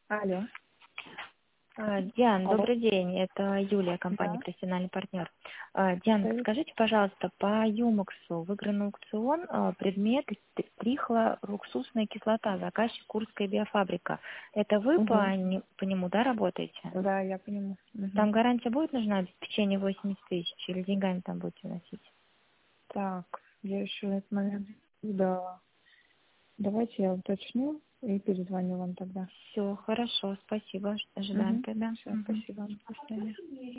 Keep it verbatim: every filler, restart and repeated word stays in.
Алло. А, Диан, Алло. добрый день. Это Юлия, Да. компания «Профессиональный партнер». А, Диан, Привет. скажите, пожалуйста, по Юмоксу выигран аукцион, а, предмет трихлоруксусная кислота, заказчик Курская биофабрика. Это вы по, Угу. не- по нему, да, работаете? Да, я понимаю. Угу. Там гарантия будет нужна, обеспечение восемьдесят тысяч, или деньгами там будете носить? Так, я еще этот момент. Да. Давайте я уточню и перезвоню вам тогда. Все, хорошо, спасибо. Ожидаем Угу. тогда. Все, Мгм. спасибо. До свидания.